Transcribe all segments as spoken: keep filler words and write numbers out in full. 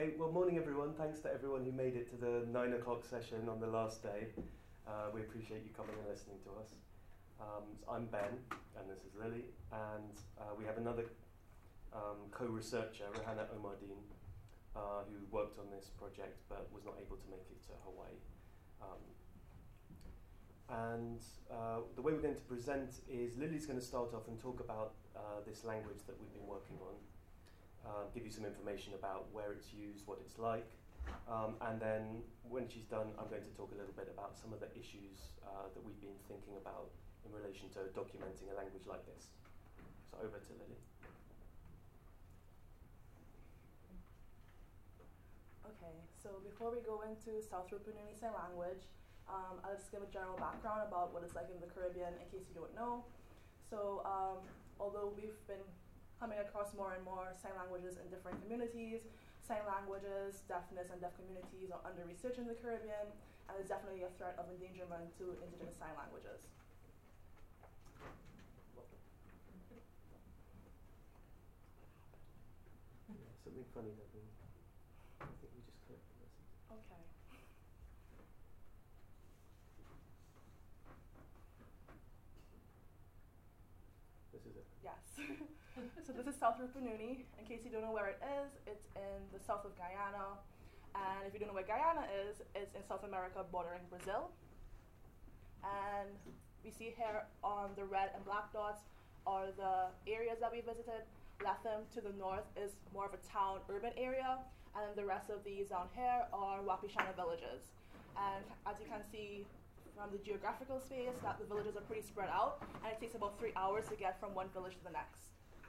Okay, well, morning everyone. Thanks to everyone who made it to the nine o'clock session on the last day. Uh, we appreciate you coming and listening to us. Um, so I'm Ben, and this is Lily, and uh, we have another um, co-researcher, Rehanna Omardeen, uh, who worked on this project but was not able to make it to Hawaii. Um, and uh, the way we're going to present is Lily's going to start off and talk about uh, this language that we've been working on. Uh, give you some information about where it's used, what it's like, um, and then when she's done, I'm going to talk a little bit about some of the issues uh, that we've been thinking about in relation to documenting a language like this. So over to Lily. Okay, so before we go into South Rupununi Sign Language, um, I'll just give a general background about what it's like in the Caribbean in case you don't know. So um, although we've been coming across more and more sign languages in different communities. Sign languages, deafness, and deaf communities are under research in the Caribbean, and there's definitely a threat of endangerment to indigenous sign languages. Yeah, something funny happened. I think we just collected this. Okay. This is it. Yes. So this is South Rupununi. In case you don't know where it is, it's in the south of Guyana. And if you don't know where Guyana is, it's in South America bordering Brazil. And we see here on the red and black dots are the areas that we visited. Latham to the north is more of a town, urban area. And then the rest of these down here are Wapishana villages. And as you can see from the geographical space, that the villages are pretty spread out. And it takes about three hours to get from one village to the next.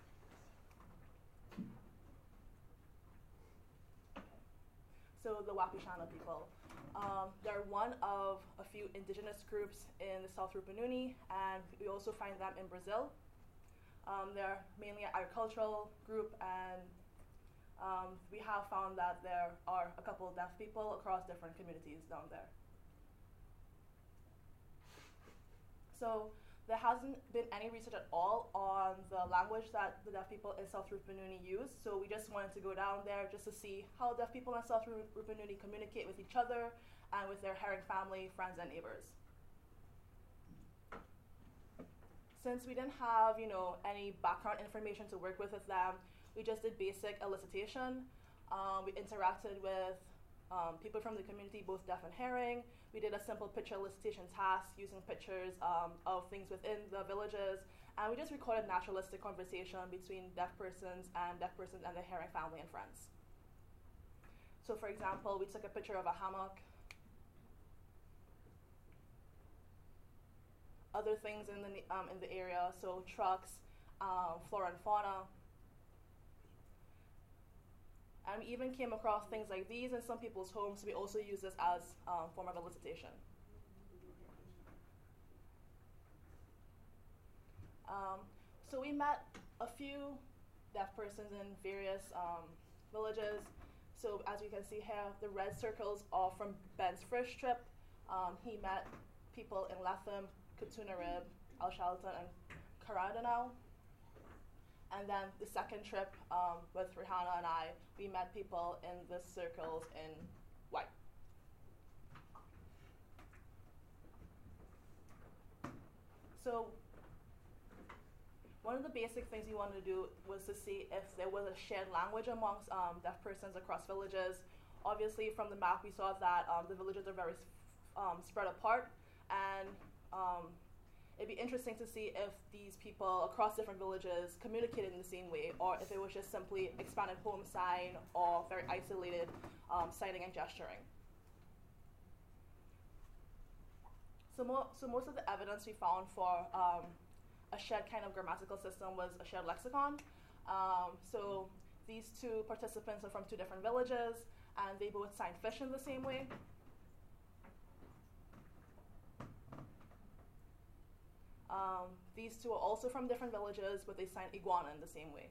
So the Wapishana people. Um, they're one of a few indigenous groups in the South Rupununi, and we also find them in Brazil. Um, they're mainly an agricultural group, and um, we have found that there are a couple of deaf people across different communities down there. So there hasn't been any research at all on the language that the deaf people in South Rupununi use. So we just wanted to go down there just to see how deaf people in South Rupununi communicate with each other and with their Herring family, friends, and neighbors. Since we didn't have, you know, any background information to work with with them, we just did basic elicitation. Um, we interacted with um, people from the community, both deaf and Herring. We did a simple picture elicitation task using pictures um, of things within the villages, and we just recorded naturalistic conversation between deaf persons and deaf persons and their Herring family and friends. So for example, we took a picture of a hammock, other things in the, um, in the area, so trucks, um, flora and fauna. And we even came across things like these in some people's homes, so we also use this as a um, form of elicitation. Um, so we met a few deaf persons in various um, villages. So as you can see here, the red circles are from Ben's first trip. Um, he met people in Latham, Katunarib, Al Shalton, and Karadanau. And then the second trip um, with Rehanna and I, we met people in the circles in white. So one of the basic things we wanted to do was to see if there was a shared language amongst um, deaf persons across villages. Obviously, from the map, we saw that um, the villages are very um, spread apart, and um, it'd be interesting to see if these people across different villages communicated in the same way, or if it was just simply expanded home sign or very isolated um, signing and gesturing. So, mo so most of the evidence we found for um, a shared kind of grammatical system was a shared lexicon. Um, so these two participants are from two different villages, and they both sign fish in the same way. Um, these two are also from different villages, but they sign iguana in the same way.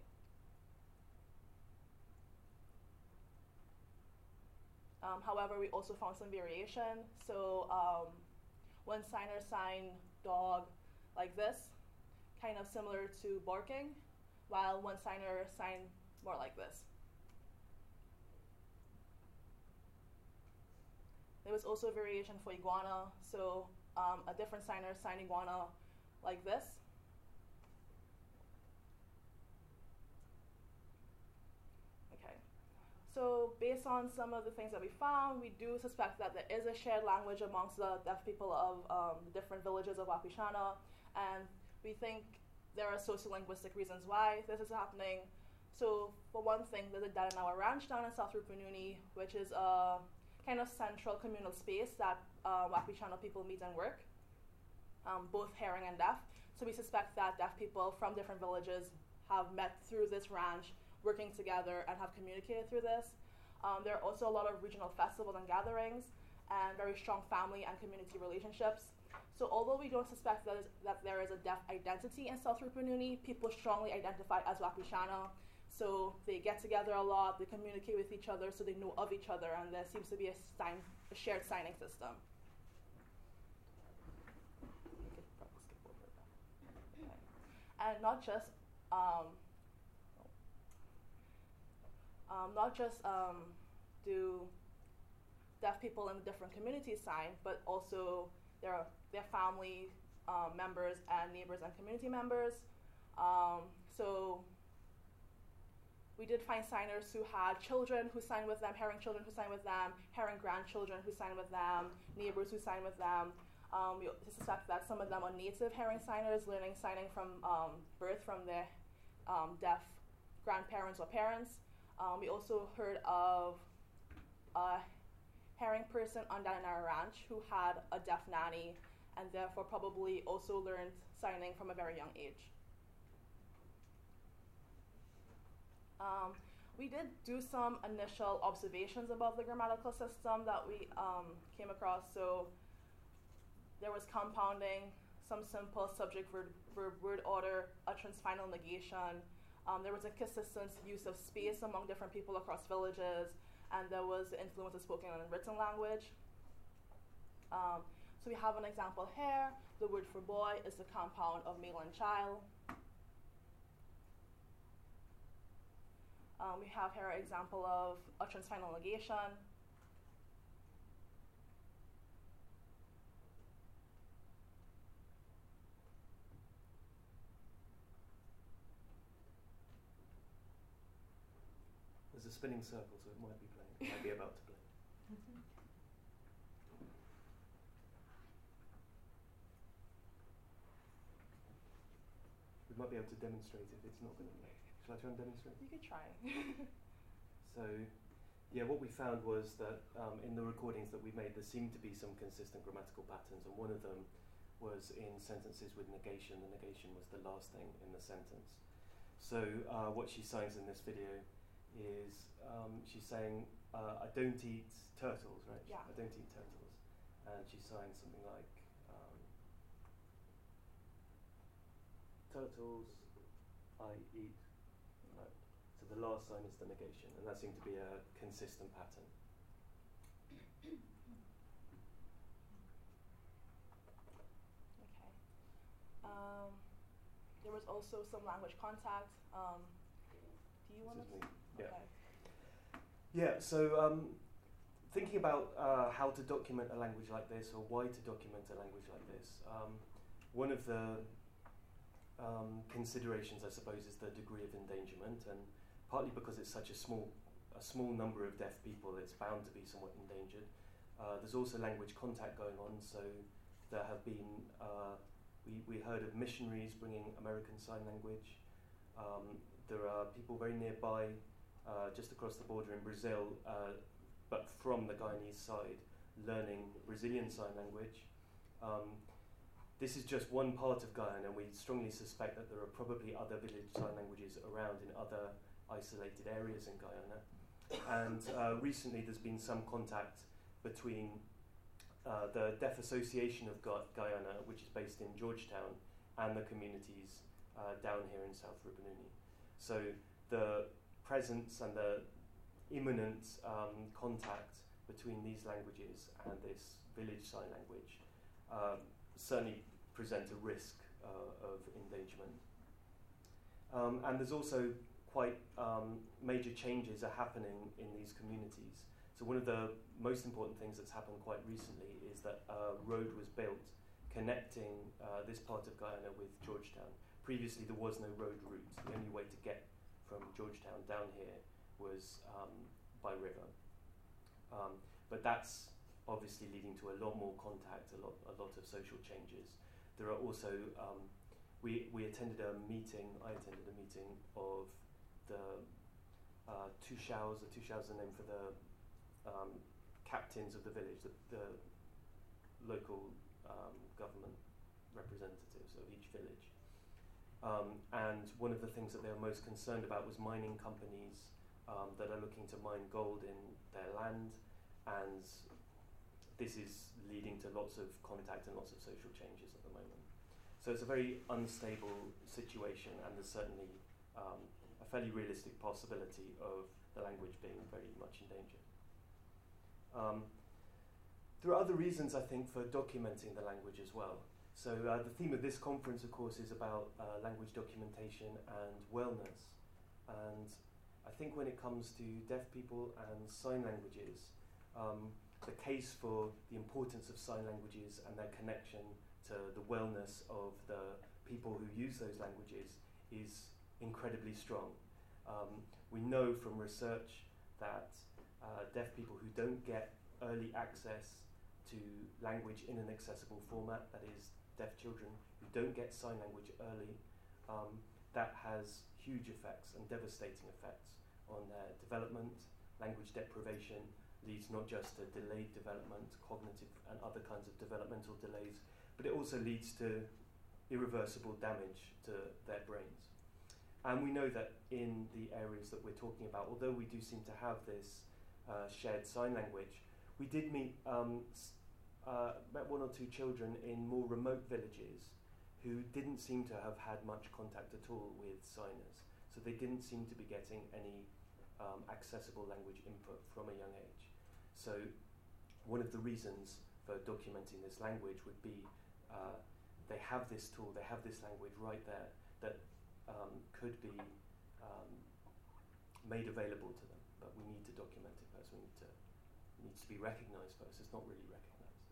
Um, however, we also found some variation. So um, one signer signed dog like this, kind of similar to barking, while one signer signed more like this. there was also a variation for iguana, so um, a different signer signed iguana like this. Okay, so based on some of the things that we found, we do suspect that there is a shared language amongst the deaf people of um, the different villages of Wapishana, and we think there are sociolinguistic reasons why this is happening. So for one thing, there's a Dananawa Ranch down in South Rupununi, which is a kind of central communal space that uh, Wapishana people meet and work, um, both hearing and deaf. So we suspect that deaf people from different villages have met through this ranch, working together, and have communicated through this. Um, there are also a lot of regional festivals and gatherings, and very strong family and community relationships. So although we don't suspect that, is, that there is a deaf identity in South Rupununi, people strongly identify as Wapishana. So they get together a lot, they communicate with each other, so they know of each other, and there seems to be a, sign, a shared signing system. Okay. And not just, um, um, not just um, do deaf people in the different communities sign, but also their their family um, members and neighbors and community members. Um, so. We did find signers who had children who signed with them, hearing children who signed with them, hearing grandchildren who signed with them, neighbors who signed with them. Um, we suspect that some of them are native hearing signers, learning signing from um, birth from their um, deaf grandparents or parents. Um, we also heard of a hearing person on Dananawa Ranch who had a deaf nanny and therefore probably also learned signing from a very young age. Um, we did do some initial observations about the grammatical system that we um, came across. So there was compounding, some simple subject verb, verb word order, utterance final negation. Um, there was a consistent use of space among different people across villages, and there was the influence of spoken and written language. Um, so we have an example here. The word for boy is the compound of male and child. Um, we have here an example of utterance final negation. There's a spinning circle, so it might be playing. It might be about to play. We might be able to demonstrate if it's not going to play. Shall I try and demonstrate? You could try. So, yeah, what we found was that um, in the recordings that we made, there seemed to be some consistent grammatical patterns, and one of them was in sentences with negation. The negation was the last thing in the sentence. So uh, what she signs in this video is um, she's saying, uh, I don't eat turtles, right? Yeah. I don't eat turtles. And she signs something like, um, turtles, I eat. No. So the last sign is the negation, and that seemed to be a consistent pattern. Okay. Um, there was also some language contact. Um, do you want to? Yeah. Okay. Yeah. So um, thinking about uh, how to document a language like this, or why to document a language like this, um, one of the um, considerations, I suppose, is the degree of endangerment, and partly because it's such a small, a small number of deaf people, it's bound to be somewhat endangered. Uh, there's also language contact going on, so there have been, uh, we, we heard of missionaries bringing American Sign Language. Um, there are people very nearby, uh, just across the border in Brazil, uh, but from the Guyanese side, learning Brazilian Sign Language. Um, This is just one part of Guyana, and we strongly suspect that there are probably other village sign languages around in other isolated areas in Guyana. And uh, recently there's been some contact between uh, the Deaf Association of Gu- Guyana, which is based in Georgetown, and the communities uh, down here in South Rupununi. So the presence and the imminent um, contact between these languages and this village sign language um, certainly present a risk uh, of endangerment. Um, and there's also quite um, major changes are happening in these communities. So So one of the most important things that's happened quite recently is that a road was built connecting uh, this part of Guyana with Georgetown. Previously there was no road route. The only way to get from Georgetown down here was um, by river. Um, but that's obviously leading to a lot more contact, a lot, a lot of social changes. There are also, um, we, we attended a meeting, I attended a meeting of the uh, Tushaus, the Tushaus are named for the um, captains of the village, the, the local um, government representatives of each village. Um, and one of the things that they were most concerned about was mining companies um, that are looking to mine gold in their land, and this is leading to lots of contact and lots of social changes at the moment. So it's a very unstable situation, and there's certainly um, a fairly realistic possibility of the language being very much in danger. Um, there are other reasons, I think, for documenting the language as well. So uh, the theme of this conference, of course, is about uh, language documentation and wellness. And I think when it comes to deaf people and sign languages, um, the case for the importance of sign languages and their connection to the wellness of the people who use those languages is incredibly strong. Um, we know from research that uh, deaf people who don't get early access to language in an accessible format, that is, deaf children who don't get sign language early, um, that has huge effects and devastating effects on their development. Language deprivation leads not just to delayed development, cognitive and other kinds of developmental delays, but it also leads to irreversible damage to their brains. And we know that in the areas that we're talking about, although we do seem to have this uh, shared sign language, we did meet um, uh, met one or two children in more remote villages who didn't seem to have had much contact at all with signers. So they didn't seem to be getting any um, accessible language input from a young age. So one of the reasons for documenting this language would be uh, they have this tool, they have this language right there that um, could be um, made available to them, but we need to document it first. We need to, it needs to be recognized first. It's not really recognized.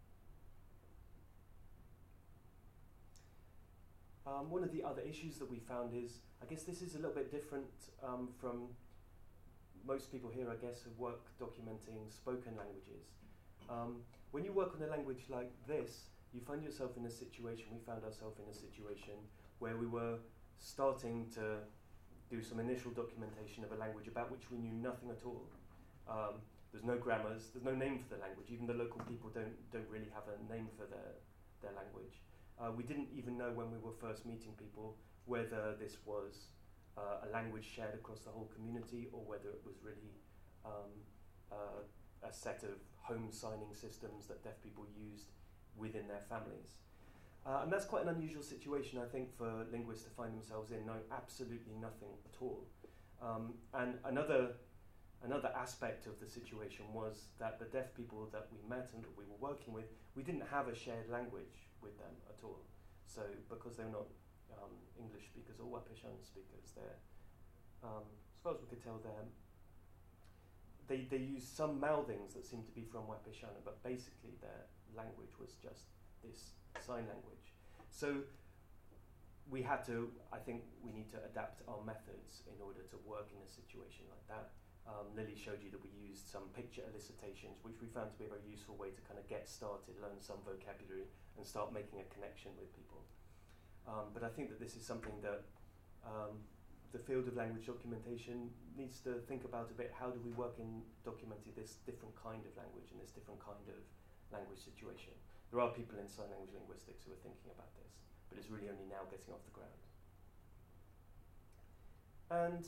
Um, one of the other issues that we found is, I guess this is a little bit different um, from most people here, I guess, who work documenting spoken languages. Um, when you work on a language like this, you find yourself in a situation, we found ourselves in a situation where we were starting to do some initial documentation of a language about which we knew nothing at all. Um, there's no grammars, there's no name for the language. Even the local people don't, don't really have a name for their, their language. Uh, we didn't even know when we were first meeting people whether this was uh, a language shared across the whole community or whether it was really um, uh, a set of home signing systems that deaf people used within their families. Uh, and that's quite an unusual situation, I think, for linguists to find themselves in, knowing absolutely nothing at all. Um, and another, another aspect of the situation was that the deaf people that we met and that we were working with, we didn't have a shared language with them at all. So because they're not um, English speakers or Wapishana speakers, they're, um, as far as we could tell, they're, they, they use some mouthings that seem to be from Wapishana, but basically their language was just this sign language. So we had to, I think we need to adapt our methods in order to work in a situation like that. Um, Lily showed you that we used some picture elicitations, which we found to be a very useful way to kind of get started, learn some vocabulary, and start making a connection with people. Um, but I think that this is something that um, the field of language documentation needs to think about a bit. How do we work in documenting this different kind of language and this different kind of language situation? There are people in sign language linguistics who are thinking about this, but it's really only now getting off the ground. And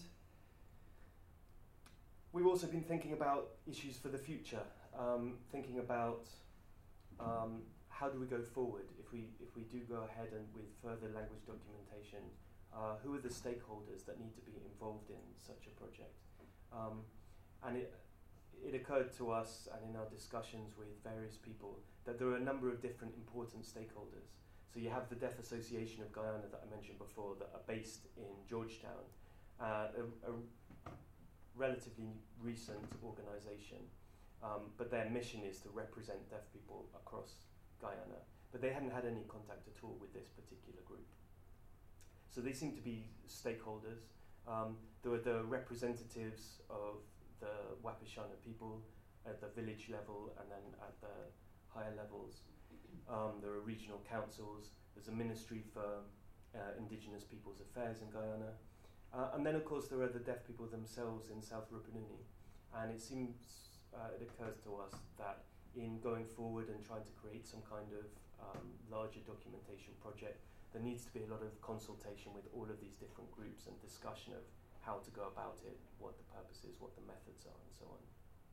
we've also been thinking about issues for the future, um, thinking about um, how do we go forward if we if we do go ahead and with further language documentation. Uh, who are the stakeholders that need to be involved in such a project? Um, and it it occurred to us, and in our discussions with various people, that there are a number of different important stakeholders. So you have the Deaf Association of Guyana that I mentioned before, that are based in Georgetown, uh, a, a relatively recent organisation. um, but their mission is to represent deaf people across Guyana. But they hadn't had any contact at all with this particular group. So they seem to be stakeholders. Um, there were the representatives of the Wapishana people at the village level and then at the higher levels. Um, there are regional councils. There's a ministry for uh, Indigenous Peoples Affairs in Guyana. Uh, and then, of course, there are the deaf people themselves in South Rupununi. And it seems, uh, it occurs to us that in going forward and trying to create some kind of um, larger documentation project, there needs to be a lot of consultation with all of these different groups and discussion of how to go about it, what the purpose is, what the methods are, and so on.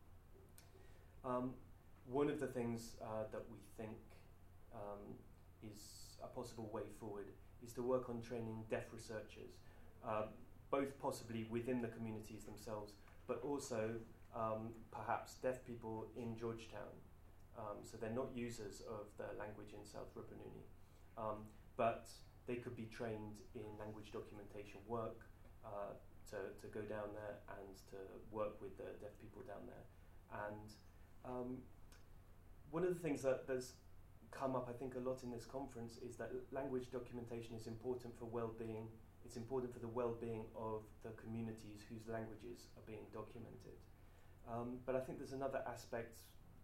Um, one of the things uh, that we think um, is a possible way forward is to work on training deaf researchers, uh, both possibly within the communities themselves, but also um, perhaps deaf people in Georgetown. Um, so they're not users of the language in South Rupununi. Um, but they could be trained in language documentation work uh, to, to go down there and to work with the deaf people down there. And um, one of the things that has come up, I think, a lot in this conference is that l- language documentation is important for well-being. It's important for the well-being of the communities whose languages are being documented. Um, but I think there's another aspect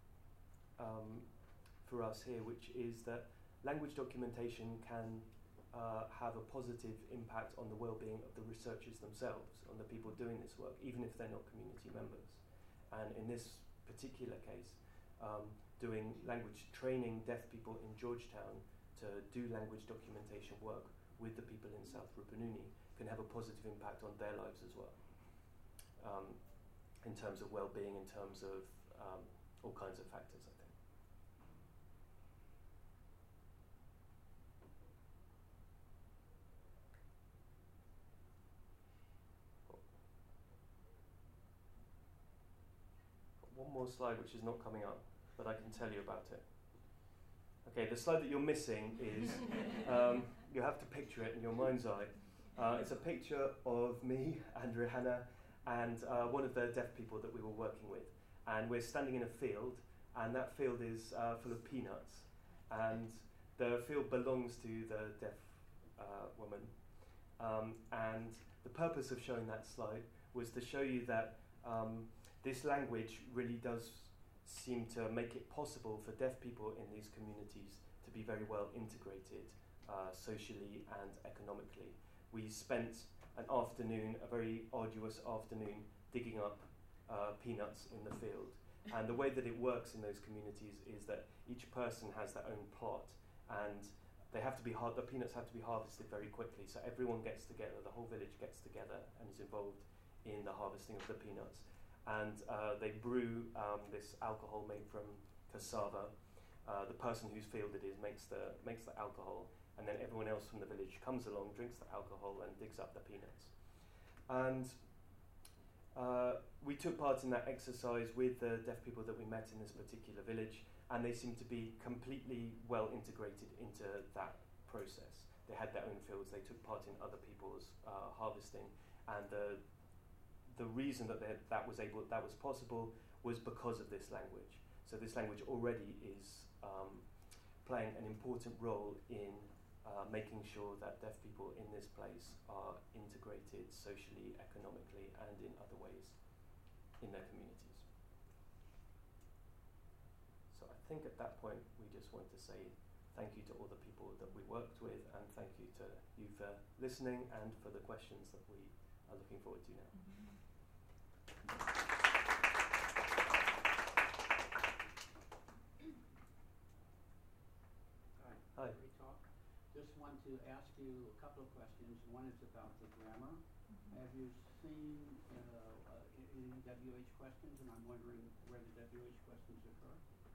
um, for us here, which is that language documentation can uh, have a positive impact on the well-being of the researchers themselves, on the people doing this work, even if they're not community members. And in this particular case, um, doing language training deaf people in Georgetown to do language documentation work with the people in South Rupununi can have a positive impact on their lives as well, um, in terms of well-being, in terms of um, all kinds of factors, I think. One more slide which is not coming up, but I can tell you about it. Okay, the slide that you're missing is, um, you have to picture it in your mind's eye. Uh, it's a picture of me and Rihanna and uh, one of the deaf people that we were working with. And we're standing in a field, and that field is uh, full of peanuts. And the field belongs to the deaf uh, woman. Um, and the purpose of showing that slide was to show you that um, this language really does seem to make it possible for deaf people in these communities to be very well integrated uh, socially and economically. We spent an afternoon, a very arduous afternoon, digging up uh, peanuts in the field. And the way that it works in those communities is that each person has their own plot, and they have to be har- the peanuts have to be harvested very quickly. So everyone gets together, the whole village gets together and is involved in the harvesting of the peanuts. And uh, they brew um, this alcohol made from cassava. Uh, the person whose field it is makes the makes the alcohol, and then everyone else from the village comes along, drinks the alcohol, and digs up the peanuts. And uh, we took part in that exercise with the deaf people that we met in this particular village, and they seemed to be completely well integrated into that process. They had their own fields, they took part in other people's uh, harvesting, and the the reason that they, that was able, that was possible, was because of this language. So this language already is um, playing an important role in uh, making sure that deaf people in this place are integrated socially, economically, and in other ways in their communities. So I think at that point we just want to say thank you to all the people that we worked with, and thank you to you for listening and for the questions that we are looking forward to now. Mm-hmm. Hi. Great talk. Just want to ask you a couple of questions. One is about the grammar. Mm-hmm. Have you seen uh, uh, any W H questions? And I'm wondering where the W H questions occur.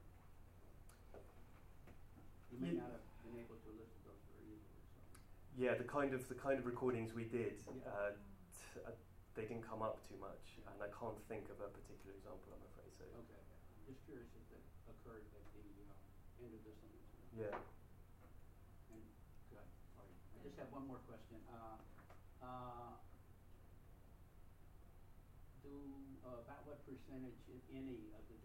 You may yeah. not have been able to elicit those very easily. So. Yeah, the kind of the kind of recordings we did, yeah. uh, t- uh, they didn't come up too much, and I can't think of a particular example, I'm afraid. So. Okay. I'm just curious if that occurred at the uh, end of this one. Yeah. And good. Sorry. I just have one more question. Uh, uh, do uh, about what percentage, if any, of the deaf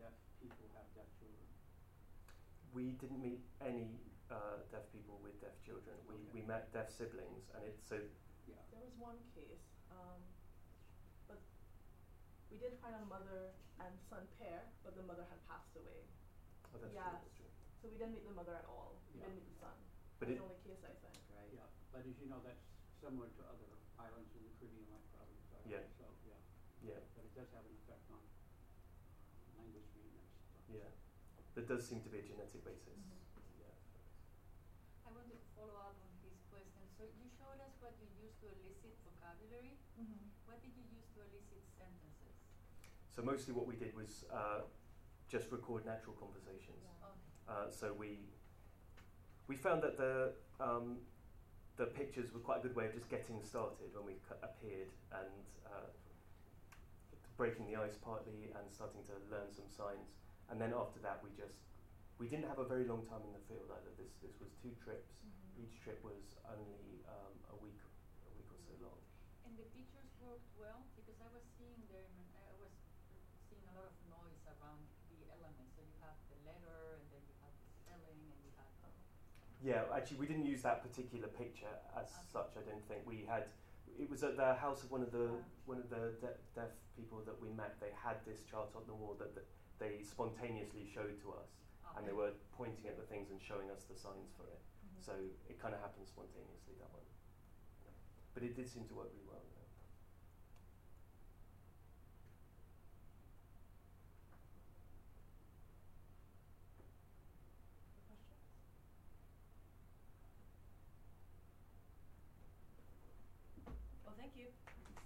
deaf people have deaf children? We didn't meet any uh, deaf people with deaf children. We, Okay. we met deaf siblings, and it's so. Yeah. There was one case, um, but we did find a mother and son pair, but the mother had passed away. Oh, that's Yes. true. That's true. So we didn't meet the mother at all. We Yeah. didn't meet the son. But That's it- the only case I think, right? Yeah, but as you know, that's similar to other islands in the Caribbean, like Providence Island. Yeah. So, yeah, Yeah. but it does have an effect on language maintenance. Yeah. There does seem to be a genetic basis. Mhm. Yeah. I want to follow up on this question. So you showed us what you use to elicit vocabulary. Mm-hmm. What did you use to elicit sentences? So mostly what we did was uh, just record natural conversations. Yeah. Okay. Uh, so we we found that the um, the pictures were quite a good way of just getting started when we c- appeared and uh, breaking the ice partly and starting to learn some signs. And then after that, we just we didn't have a very long time in the field either. This this was two trips. Mm-hmm. Each trip was only um, a week a week or so long. And the pictures worked well because I was seeing them and I was seeing a lot of noise around the elements. So you have the letter and then you have the spelling and you have. Yeah, actually, we didn't use that particular picture as Okay. such. I don't think we had. It was at the house of one of the Yeah. one of the de- deaf people that we met. They had this chart on the wall that, that they spontaneously showed to us, and they Okay. were pointing at the things and showing us the signs for it. Mm-hmm. So it kind of happened spontaneously, that one. But it did seem to work really well. Yeah. Questions? Well, thank you.